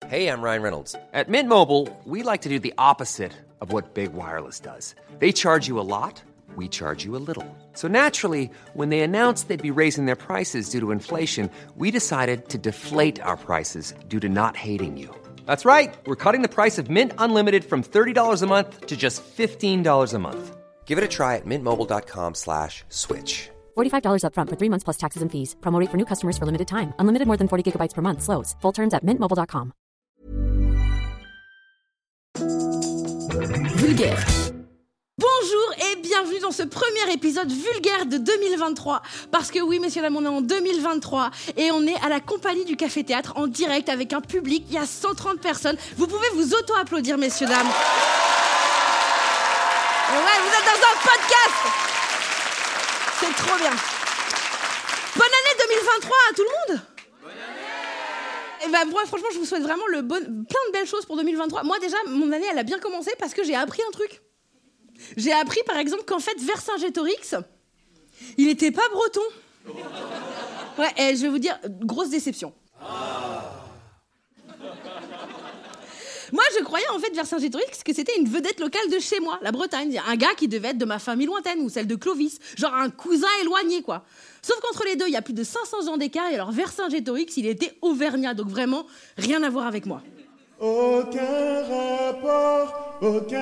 Hey, I'm Ryan Reynolds. At Mint Mobile, we like to do the opposite of what Big Wireless does. They charge you a lot, we charge you a little. So naturally, when they announced they'd be raising their prices due to inflation, we decided to deflate our prices due to not hating you. That's right. We're cutting the price of Mint Unlimited from $30 a month to just $15 a month. Give it a try at mintmobile.com/switch. $45 up front for 3 months plus taxes and fees. Promo rate for new customers for limited time. Unlimited more than 40 gigabytes per month. Slows full terms at mintmobile.com. Vulgaire. Bonjour et bienvenue dans ce premier épisode vulgaire de 2023. Parce que oui, messieurs, dames, on est en 2023 et on est à la Compagnie du Café Théâtre en direct avec un public. Il y a 130 personnes. Vous pouvez vous auto-applaudir, messieurs, dames. Et ouais, vous êtes dans un podcast. C'est trop bien. Bonne année 2023 à tout le monde. Et bah, moi, franchement, je vous souhaite vraiment plein de belles choses pour 2023. Moi, déjà, mon année, elle a bien commencé parce que j'ai appris un truc. J'ai appris, par exemple, qu'en fait, Vercingétorix, il était pas breton. Ouais, et je vais vous dire, grosse déception. Moi, je croyais, en fait, Vercingétorix, que c'était une vedette locale de chez moi, la Bretagne. Un gars qui devait être de ma famille lointaine, ou celle de Clovis. Genre un cousin éloigné, quoi. Sauf qu'entre les deux, il y a plus de 500 ans d'écart, et alors Vercingétorix, il était auvergnat, donc vraiment, rien à voir avec moi. Aucun rapport.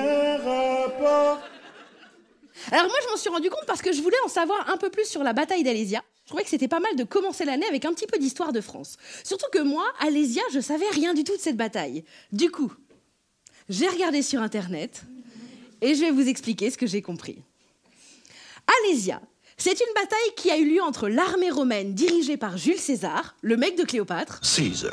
Alors moi, je m'en suis rendu compte parce que je voulais en savoir un peu plus sur la bataille d'Alésia. Je trouvais que c'était pas mal de commencer l'année avec un petit peu d'histoire de France. Surtout que moi, Alésia, je savais rien du tout de cette bataille. Du coup, j'ai regardé sur Internet et je vais vous expliquer ce que j'ai compris. Alésia, c'est une bataille qui a eu lieu entre l'armée romaine dirigée par Jules César, le mec de Cléopâtre. Caesar.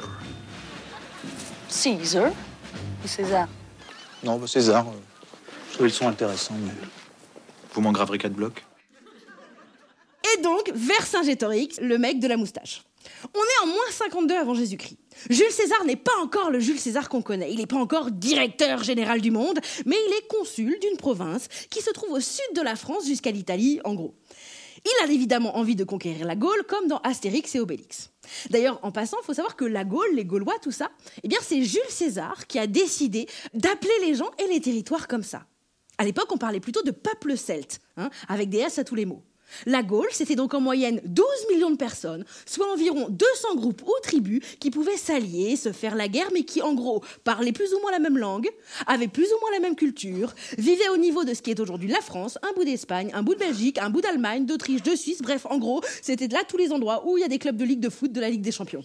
Caesar ou César? Non, César. Je trouvais le son intéressant, mais vous m'en graverez 4 blocs. Et donc, Vercingétorix, le mec de la moustache. On est en moins 52 avant Jésus-Christ. Jules César n'est pas encore le Jules César qu'on connaît. Il n'est pas encore directeur général du monde, mais il est consul d'une province qui se trouve au sud de la France jusqu'à l'Italie, en gros. Il a évidemment envie de conquérir la Gaule, comme dans Astérix et Obélix. D'ailleurs, en passant, il faut savoir que la Gaule, les Gaulois, tout ça, eh bien, c'est Jules César qui a décidé d'appeler les gens et les territoires comme ça. À l'époque, on parlait plutôt de peuple celte, avec des S à tous les mots. La Gaule, c'était donc en moyenne 12 millions de personnes, soit environ 200 groupes ou tribus qui pouvaient s'allier, se faire la guerre, mais qui, en gros, parlaient plus ou moins la même langue, avaient plus ou moins la même culture, vivaient au niveau de ce qui est aujourd'hui la France, un bout d'Espagne, un bout de Belgique, un bout d'Allemagne, d'Autriche, de Suisse, bref, en gros, c'était là tous les endroits où il y a des clubs de ligue de foot de la Ligue des Champions.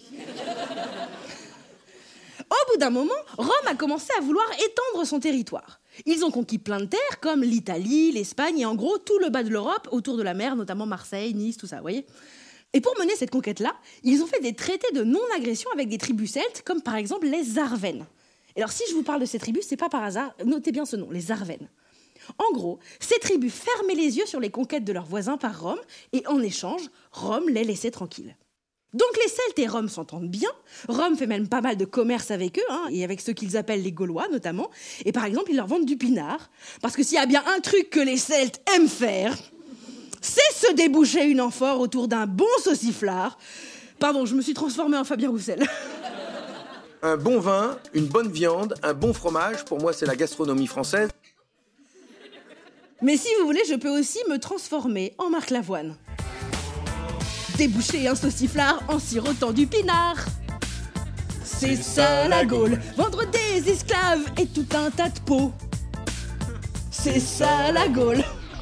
Au bout d'un moment, Rome a commencé à vouloir étendre son territoire. Ils ont conquis plein de terres, comme l'Italie, l'Espagne et en gros tout le bas de l'Europe, autour de la mer, notamment Marseille, Nice, tout ça, vous voyez. Et pour mener cette conquête-là, ils ont fait des traités de non-agression avec des tribus celtes, comme par exemple les Arvennes. Et alors si je vous parle de ces tribus, c'est pas par hasard, notez bien ce nom, les Arvennes. En gros, ces tribus fermaient les yeux sur les conquêtes de leurs voisins par Rome, et en échange, Rome les laissait tranquilles. Donc les Celtes et Rome s'entendent bien. Rome fait même pas mal de commerce avec eux, et avec ceux qu'ils appellent les Gaulois notamment. Et par exemple, ils leur vendent du pinard. Parce que s'il y a bien un truc que les Celtes aiment faire, c'est se déboucher une amphore autour d'un bon sauciflard. Pardon, je me suis transformée en Fabien Roussel. Un bon vin, une bonne viande, un bon fromage, pour moi c'est la gastronomie française. Mais si vous voulez, je peux aussi me transformer en Marc Lavoine. Déboucher un sauciflard en sirotant du pinard. C'est ça la Gaule, vendre des esclaves et tout un tas de pots. C'est ça la Gaule.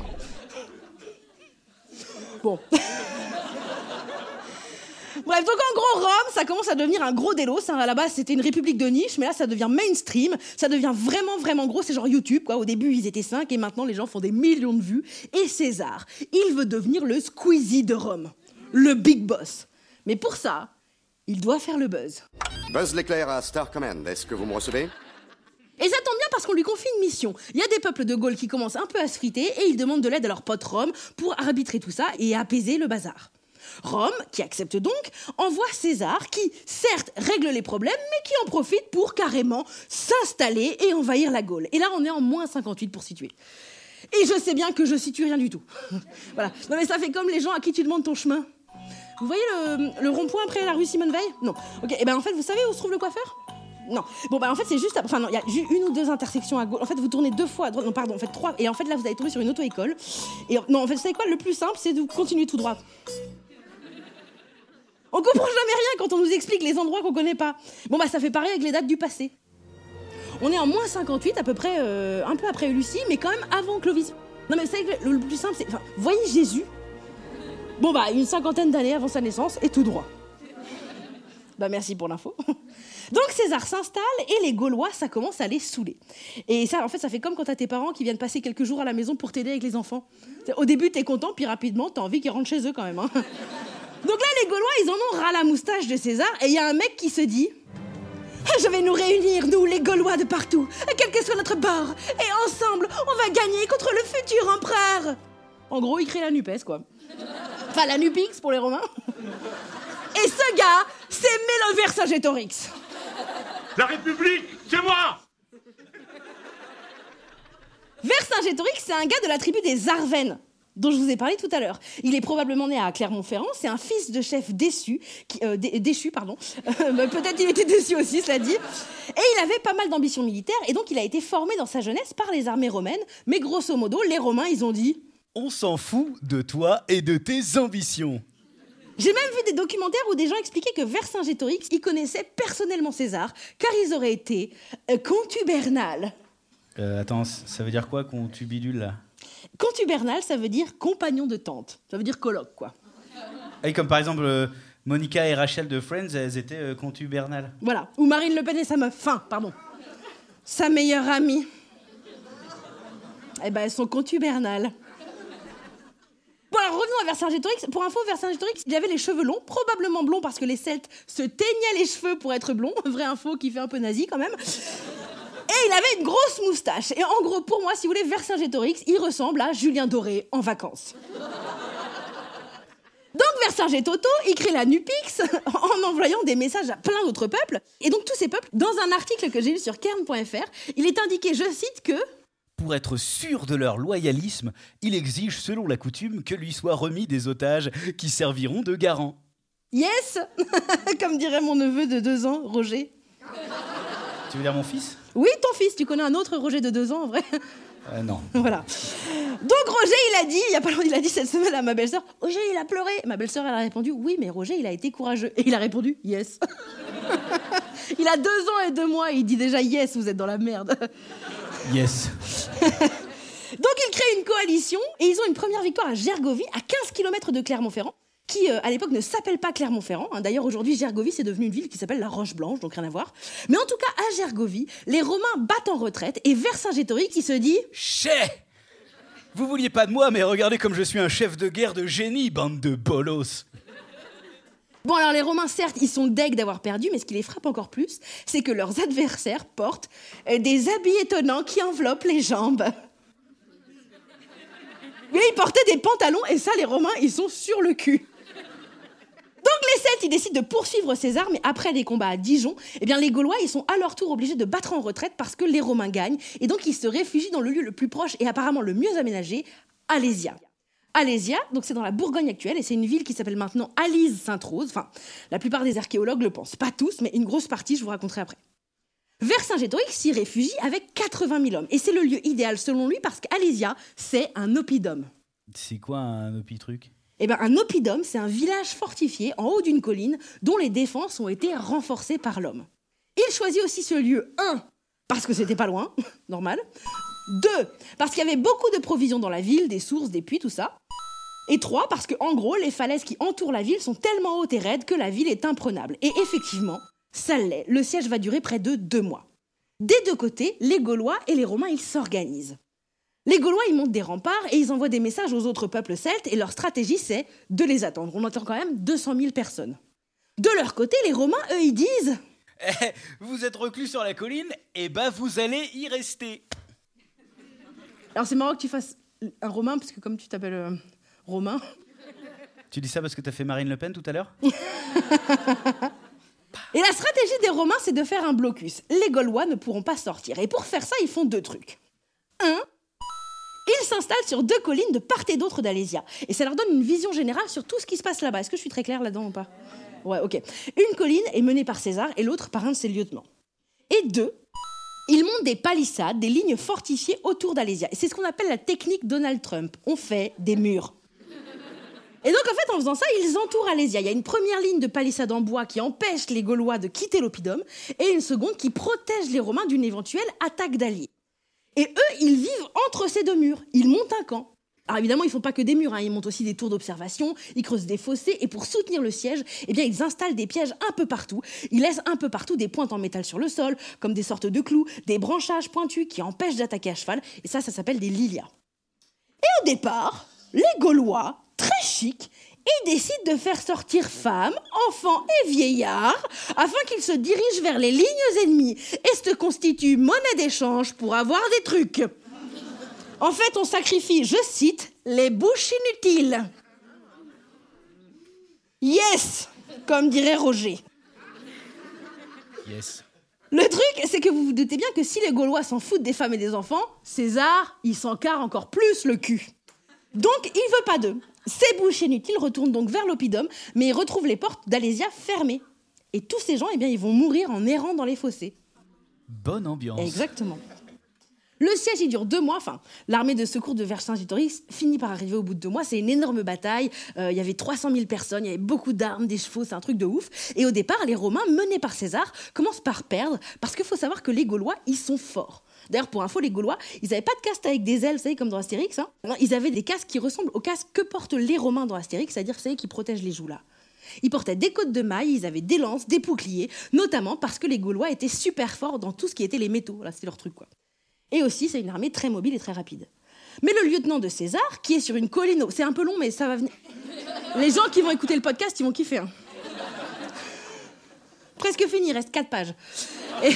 Bon. Bref, donc en gros, Rome, ça commence à devenir un gros délos. À la base, c'était une république de niche, mais là, ça devient mainstream. Ça devient vraiment, vraiment gros. C'est genre YouTube, quoi. Au début, ils étaient 5 et maintenant, les gens font des millions de vues. Et César, il veut devenir le Squeezie de Rome. Le big boss. Mais pour ça, il doit faire le buzz. Buzz l'éclair à Star Command, est-ce que vous me recevez? Et ça tombe bien parce qu'on lui confie une mission. Il y a des peuples de Gaule qui commencent un peu à se friter et ils demandent de l'aide à leur pote Rome pour arbitrer tout ça et apaiser le bazar. Rome, qui accepte donc, envoie César qui, certes, règle les problèmes, mais qui en profite pour carrément s'installer et envahir la Gaule. Et là, on est en moins 58 pour situer. Et je sais bien que je situe rien du tout. Voilà. Non mais ça fait comme les gens à qui tu demandes ton chemin. Vous voyez le rond-point après la rue Simone Veil? Non. Ok, et ben en fait, vous savez où se trouve le coiffeur? Non. Bon, bah en fait, c'est juste... Enfin, non, il y a une ou deux intersections à gauche. En fait, vous tournez 2 fois à droite. Non, pardon, en fait, 3. Et en fait, là, vous allez tomber sur une auto-école. Et non, en fait, vous savez quoi? Le plus simple, c'est de continuer tout droit. On comprend jamais rien quand on nous explique les endroits qu'on connaît pas. Bon, bah ça fait pareil avec les dates du passé. On est en moins 58, à peu près, un peu après Lucie, mais quand même avant Clovis. Non, mais vous savez que le plus simple, c'est... Enfin, voyez Jésus? Bon, bah, une 50aine d'années avant sa naissance, et tout droit. Bah, merci pour l'info. Donc, César s'installe, et les Gaulois, ça commence à les saouler. Et ça, en fait, ça fait comme quand t'as tes parents qui viennent passer quelques jours à la maison pour t'aider avec les enfants. Au début, t'es content, puis rapidement, t'as envie qu'ils rentrent chez eux quand même, hein. Donc là, les Gaulois, ils en ont ras la moustache de César, et il y a un mec qui se dit... Je vais nous réunir, nous, les Gaulois de partout, quel que soit notre bord, et ensemble, on va gagner contre le futur empereur. En gros, il crée la NUPES, quoi. Enfin, la NUPIX pour les Romains. Et ce gars, c'est Mélo Vercingétorix. La République, c'est moi! Vercingétorix, c'est un gars de la tribu des Arvennes, dont je vous ai parlé tout à l'heure. Il est probablement né à Clermont-Ferrand, c'est un fils de chef déchu, peut-être il était déçu aussi, cela dit. Et il avait pas mal d'ambitions militaires, et donc il a été formé dans sa jeunesse par les armées romaines, mais grosso modo, les Romains, ils ont dit... On s'en fout de toi et de tes ambitions. J'ai même vu des documentaires où des gens expliquaient que Vercingétorix, il connaissait personnellement César, car ils auraient été contubernal. Attends, ça veut dire quoi, contubidule, là? Contubernal, ça veut dire compagnon de tante. Ça veut dire coloc, quoi. Et comme par exemple, Monica et Rachel de Friends, elles étaient contubernales. Voilà. Ou Marine Le Pen et sa meuf. Sa meilleure amie. Eh ben, elles sont contubernales. Bon, alors revenons à Vercingétorix. Pour info, Vercingétorix, il avait les cheveux longs, probablement blonds parce que les Celtes se teignaient les cheveux pour être blonds. Vraie info qui fait un peu nazi, quand même. Et il avait une grosse moustache. Et en gros, pour moi, si vous voulez, Vercingétorix, il ressemble à Julien Doré en vacances. Donc Vercingétoto, il crée la NUPIX en envoyant des messages à plein d'autres peuples. Et donc tous ces peuples, dans un article que j'ai lu sur Kern.fr, il est indiqué, je cite, que... Pour être sûr de leur loyalisme, il exige, selon la coutume, que lui soient remis des otages qui serviront de garants. Yes. Comme dirait mon neveu de 2 ans, Roger. Tu veux dire mon fils? Oui, ton fils. Tu connais un autre Roger de 2 ans, en vrai? Non. Voilà. Donc Roger, il a dit cette semaine à ma belle-sœur, Roger, il a pleuré. Ma belle-sœur, elle a répondu, oui, mais Roger, il a été courageux. Et il a répondu, yes. Il a 2 ans et 2 mois, et il dit déjà, yes, vous êtes dans la merde. Yes. Donc ils créent une coalition, et ils ont une première victoire à Gergovie, à 15 km de Clermont-Ferrand, qui à l'époque ne s'appelle pas Clermont-Ferrand. D'ailleurs, aujourd'hui, Gergovie, c'est devenu une ville qui s'appelle la Roche-Blanche, donc rien à voir. Mais en tout cas, à Gergovie, les Romains battent en retraite, et Vercingétorix, il se dit... Chais! Vous vouliez pas de moi, mais regardez comme je suis un chef de guerre de génie, bande de bolos. Bon, alors les Romains, certes, ils sont deg d'avoir perdu, mais ce qui les frappe encore plus, c'est que leurs adversaires portent des habits étonnants qui enveloppent les jambes. Mais ils portaient des pantalons, et ça, les Romains, ils sont sur le cul. Donc les Celtes, ils décident de poursuivre César, mais après les combats à Dijon, eh bien les Gaulois, ils sont à leur tour obligés de battre en retraite parce que les Romains gagnent, et donc ils se réfugient dans le lieu le plus proche et apparemment le mieux aménagé, Alésia. Alésia, donc c'est dans la Bourgogne actuelle, et c'est une ville qui s'appelle maintenant Alise-Sainte-Rose. Enfin, la plupart des archéologues le pensent, pas tous, mais une grosse partie, je vous raconterai après. Vercingétorix s'y réfugie avec 80 000 hommes, et c'est le lieu idéal selon lui parce qu'Alésia, c'est un oppidum. C'est quoi un oppitruc ? Eh ben, un oppidum, c'est un village fortifié en haut d'une colline dont les défenses ont été renforcées par l'homme. Il choisit aussi ce lieu, 1, parce que c'était pas loin, normal. 2, parce qu'il y avait beaucoup de provisions dans la ville, des sources, des puits, tout ça. Et 3, parce que, en gros, les falaises qui entourent la ville sont tellement hautes et raides que la ville est imprenable. Et effectivement, ça l'est. Le siège va durer près de 2 mois. Des 2 côtés, les Gaulois et les Romains, ils s'organisent. Les Gaulois, ils montent des remparts et ils envoient des messages aux autres peuples celtes et leur stratégie, c'est de les attendre. On attend quand même 200 000 personnes. De leur côté, les Romains, eux, ils disent... vous êtes reclus sur la colline, et ben vous allez y rester. Alors c'est marrant que tu fasses un Romain, parce que comme tu t'appelles Romain... Tu dis ça parce que t'as fait Marine Le Pen tout à l'heure ? Et la stratégie des Romains, c'est de faire un blocus. Les Gaulois ne pourront pas sortir. Et pour faire ça, ils font 2 trucs. 1... Ils s'installent sur 2 collines de part et d'autre d'Alésia. Et ça leur donne une vision générale sur tout ce qui se passe là-bas. Est-ce que je suis très claire là-dedans ou pas ? Ouais, ok. Une colline est menée par César et l'autre par un de ses lieutenants. Et 2, ils montent des palissades, des lignes fortifiées autour d'Alésia. Et c'est ce qu'on appelle la technique Donald Trump. On fait des murs. Et donc, en fait, en faisant ça, ils entourent Alésia. Il y a une première ligne de palissade en bois qui empêche les Gaulois de quitter l'oppidum et une seconde qui protège les Romains d'une éventuelle attaque d'alliés. Et eux, ils vivent entre ces 2 murs. Ils montent un camp. Alors évidemment, ils font pas que des murs, ils montent aussi des tours d'observation, ils creusent des fossés, et pour soutenir le siège, eh bien, ils installent des pièges un peu partout. Ils laissent un peu partout des pointes en métal sur le sol, comme des sortes de clous, des branchages pointus qui empêchent d'attaquer à cheval, et ça s'appelle des lilias. Et au départ, les Gaulois, très chics, ils décident de faire sortir femmes, enfants et vieillards afin qu'ils se dirigent vers les lignes ennemies et se constituent monnaie d'échange pour avoir des trucs. En fait, on sacrifie, je cite, les bouches inutiles. Yes, comme dirait Roger. Yes. Le truc, c'est que vous vous doutez bien que si les Gaulois s'en foutent des femmes et des enfants, César, il s'en carre encore plus le cul. Donc, il veut pas d'eux. Ces bouches inutiles retournent donc vers l'oppidum, mais ils retrouvent les portes d'Alésia fermées. Et tous ces gens, eh bien, ils vont mourir en errant dans les fossés. Bonne ambiance. Exactement. Le siège, il dure 2 mois. Enfin, l'armée de secours de Vercingétorix finit par arriver au bout de 2 mois. C'est une énorme bataille. Il y avait 300 000 personnes, il y avait beaucoup d'armes, des chevaux, c'est un truc de ouf. Et au départ, les Romains, menés par César, commencent par perdre, parce qu'il faut savoir que les Gaulois, ils sont forts. D'ailleurs, pour info, les Gaulois, ils n'avaient pas de casque avec des ailes, vous savez, comme dans Astérix. Hein. Non, ils avaient des casques qui ressemblent aux casques que portent les Romains dans Astérix, c'est-à-dire, vous savez, qui protègent les joues là. Ils portaient des côtes de mailles, ils avaient des lances, des boucliers, notamment parce que les Gaulois étaient super forts dans tout ce qui était les métaux. Là, c'était leur truc, quoi. Et aussi, c'est une armée très mobile et très rapide. Mais le lieutenant de César, qui est sur une colline... C'est un peu long, mais ça va venir. Les gens qui vont écouter le podcast, ils vont kiffer. Hein. Presque fini, il reste 4 pages. Et...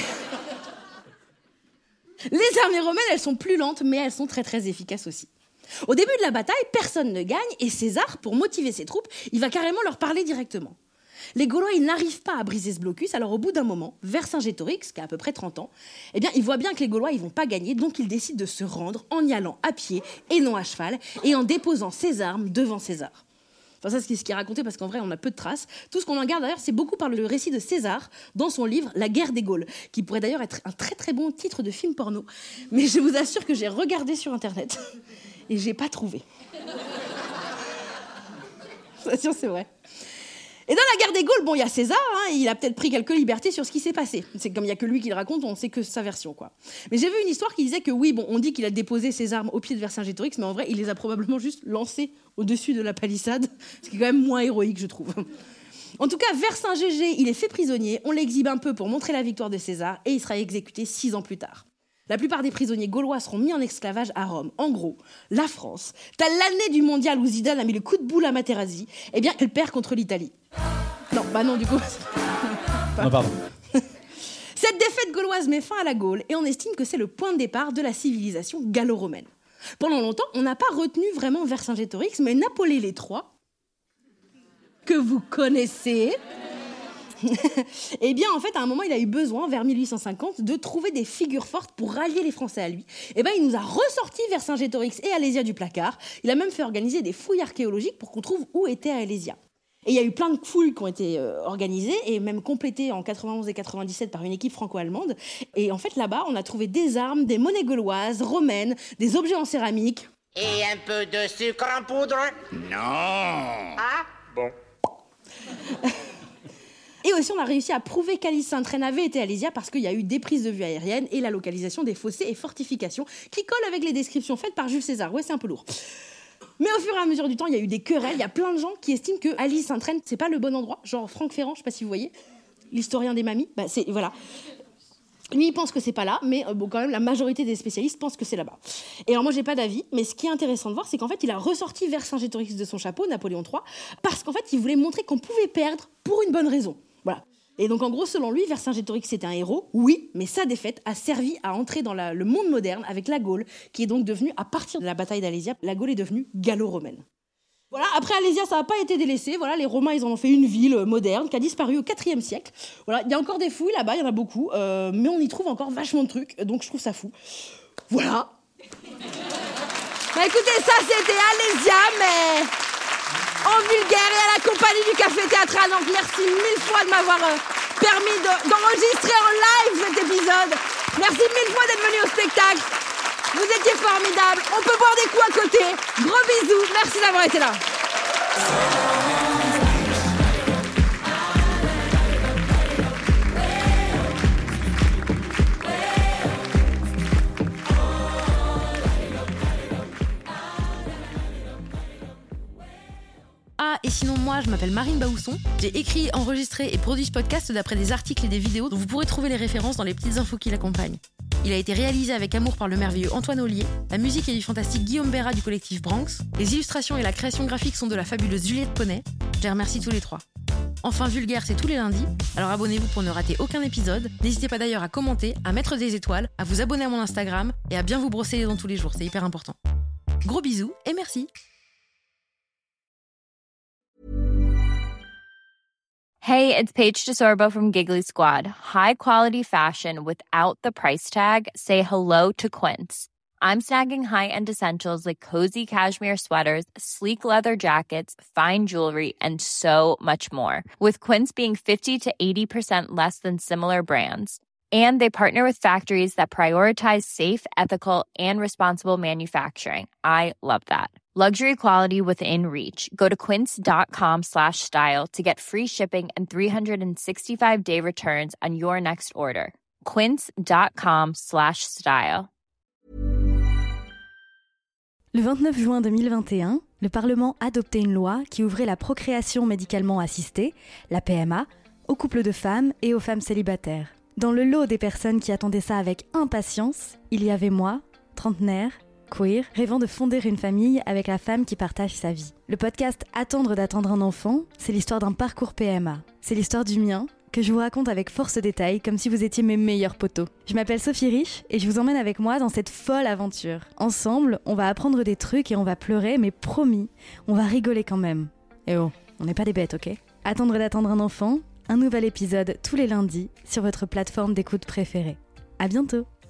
Les armées romaines, elles sont plus lentes, mais elles sont très très efficaces aussi. Au début de la bataille, personne ne gagne, et César, pour motiver ses troupes, il va carrément leur parler directement. Les Gaulois, ils n'arrivent pas à briser ce blocus, alors au bout d'un moment, Vercingétorix, qui a à peu près 30 ans, eh bien, il voit bien que les Gaulois, ils vont pas gagner, donc il décide de se rendre en y allant à pied et non à cheval, et en déposant ses armes devant César. Enfin, ça, c'est ce qui est raconté, parce qu'en vrai, on a peu de traces. Tout ce qu'on en garde, d'ailleurs, c'est beaucoup par le récit de César, dans son livre « La guerre des Gaules », qui pourrait d'ailleurs être un très très bon titre de film porno. Mais je vous assure que j'ai regardé sur Internet, et j'ai pas trouvé. Je vous assure, c'est vrai. Et dans la guerre des Gaules, bon, il y a César, hein, il a peut-être pris quelques libertés sur ce qui s'est passé. C'est comme il n'y a que lui qui le raconte, on sait que sa version, quoi. Mais j'ai vu une histoire qui disait que oui, bon, on dit qu'il a déposé ses armes au pied de Vercingétorix, mais en vrai, il les a probablement juste lancées au-dessus de la palissade, ce qui est quand même moins héroïque, je trouve. En tout cas, Vercingétorix, il est fait prisonnier, on l'exhibe un peu pour montrer la victoire de César, et il sera exécuté 6 ans plus tard. La plupart des prisonniers gaulois seront mis en esclavage à Rome. En gros, la France, t'as l'année du mondial où Zidane a mis le coup de boule à Materazzi, eh bien, elle perd contre l'Italie. Non, bah non, du coup... Non, pardon. Cette défaite gauloise met fin à la Gaule, et on estime que c'est le point de départ de la civilisation gallo-romaine. Pendant longtemps, on n'a pas retenu vraiment Vercingétorix, mais Napoléon III, que vous connaissez... Eh bien, en fait, à un moment, il a eu besoin, vers 1850, de trouver des figures fortes pour rallier les Français à lui. Eh bien, il nous a ressorti Vercingétorix et Alésia du placard. Il a même fait organiser des fouilles archéologiques pour qu'on trouve où était Alésia. Et il y a eu plein de fouilles qui ont été organisées et même complétées en 91 et 97 par une équipe franco-allemande. Et en fait, là-bas, on a trouvé des armes, des monnaies gauloises, romaines, des objets en céramique. Et un peu de sucre en poudre? Non. Ah? Bon. Et aussi, on a réussi à prouver qu'Alice Sainte-Reine avait été Alésia parce qu'il y a eu des prises de vue aériennes et la localisation des fossés et fortifications qui collent avec les descriptions faites par Jules César. Ouais, c'est un peu lourd. Mais au fur et à mesure du temps, il y a eu des querelles. Il y a plein de gens qui estiment que Alice Sainte-Reine, c'est pas le bon endroit. Genre Franck Ferrand, je sais pas si vous voyez, l'historien des mamies. Bah, c'est, voilà. Lui, il pense que c'est pas là, mais bon, quand même, la majorité des spécialistes pensent que c'est là-bas. Et alors moi, j'ai pas d'avis, mais ce qui est intéressant de voir, c'est qu'en fait, il a ressorti Vercingétorix de son chapeau, Napoléon III, parce qu'en fait, il voulait montrer qu'on pouvait perdre pour une bonne raison. Voilà. Et donc, en gros, selon lui, Vercingétorix était un héros, oui, mais sa défaite a servi à entrer dans le monde moderne avec la Gaule, qui est donc devenue, à partir de la bataille d'Alésia, la Gaule est devenue gallo-romaine. Voilà, après Alésia, ça n'a pas été délaissé. Voilà, les Romains, ils en ont fait une ville moderne qui a disparu au IVe siècle. Voilà, il y a encore des fouilles là-bas, il y en a beaucoup, mais on y trouve encore vachement de trucs, donc je trouve ça fou. Voilà. Bah écoutez, ça c'était Alésia, mais en vulgaire et à la compagnie du Café Théâtral. Donc merci 1000 fois de m'avoir permis d'enregistrer en live cet épisode. Merci 1000 fois d'être venu au spectacle. Vous étiez formidables. On peut boire des coups à côté. Gros bisous. Merci d'avoir été là. Ah, et sinon, moi, je m'appelle Marine Baousson. J'ai écrit, enregistré et produit ce podcast d'après des articles et des vidéos dont vous pourrez trouver les références dans les petites infos qui l'accompagnent. Il a été réalisé avec amour par le merveilleux Antoine Ollier. La musique est du fantastique Guillaume Béra du collectif Branx. Les illustrations et la création graphique sont de la fabuleuse Juliette Poney. Je les remercie tous les trois. Enfin, Vulgaire, c'est tous les lundis. Alors abonnez-vous pour ne rater aucun épisode. N'hésitez pas d'ailleurs à commenter, à mettre des étoiles, à vous abonner à mon Instagram et à bien vous brosser les dents tous les jours. C'est hyper important. Gros bisous et merci. Hey, it's Paige DeSorbo from Giggly Squad. High quality fashion without the price tag. Say hello to Quince. I'm snagging high-end essentials like cozy cashmere sweaters, sleek leather jackets, fine jewelry, and so much more. With Quince being 50 to 80% less than similar brands. And they partner with factories that prioritize safe, ethical, and responsible manufacturing. I love that. Luxury quality within reach. Go to quince.com/style to get free shipping and 365-day returns on your next order. Quince.com/style. Le 29 juin 2021, le Parlement adoptait une loi qui ouvrait la procréation médicalement assistée, la PMA, aux couples de femmes et aux femmes célibataires. Dans le lot des personnes qui attendaient ça avec impatience, il y avait moi, trentenaire, queer, rêvant de fonder une famille avec la femme qui partage sa vie. Le podcast Attendre d'attendre un enfant, c'est l'histoire d'un parcours PMA. C'est l'histoire du mien, que je vous raconte avec force détail, comme si vous étiez mes meilleurs potos. Je m'appelle Sophie Rich et je vous emmène avec moi dans cette folle aventure. Ensemble, on va apprendre des trucs et on va pleurer, mais promis, on va rigoler quand même. Et oh, on n'est pas des bêtes, ok ? Attendre d'attendre un enfant, un nouvel épisode tous les lundis sur votre plateforme d'écoute préférée. À bientôt!